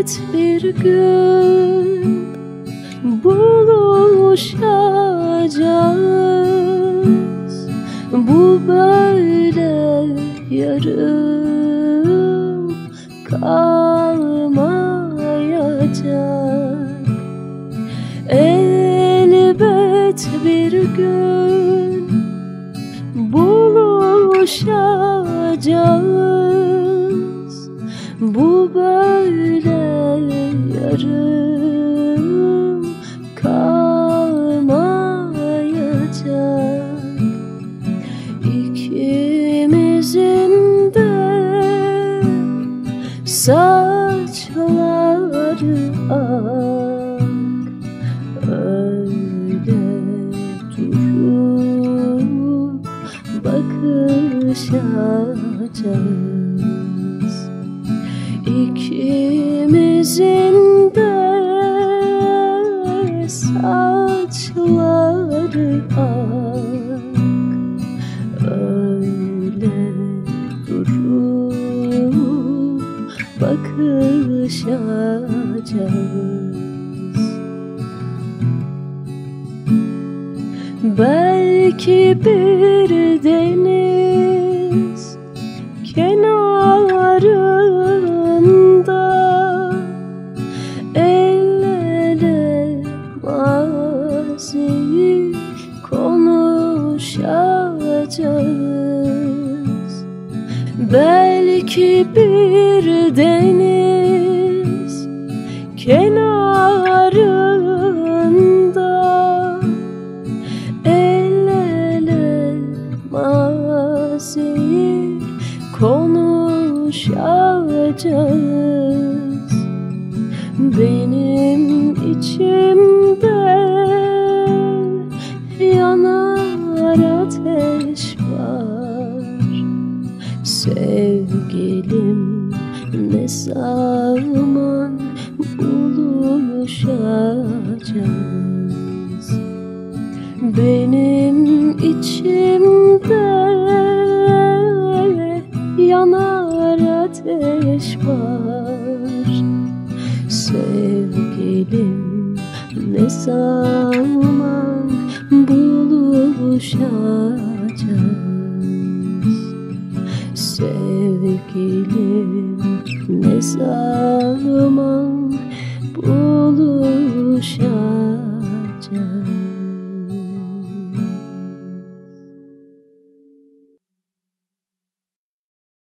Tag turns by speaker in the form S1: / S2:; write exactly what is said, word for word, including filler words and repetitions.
S1: elbet bir gün buluşacağız. Bu böyle yarım kalmayacak. Elbet bir gün buluşacağız. Bu böyle yarım kalmayacak. İkimizin de saçları ak, öyle durup bakışacağız. İkimizin de saçları ak, öyle durup bakışacağız. Belki bir deniz kenarında el ele maziyi konuşacağız. Belki bir deniz kenarında el ele maziyi konuşacağız. Benim içimde yanar ateş var. Sevgilim, ne zaman buluşacağız? Benim içimde yanar ateş var. Sevgilim, ne zaman buluşacağız? Sevgilim, ne zaman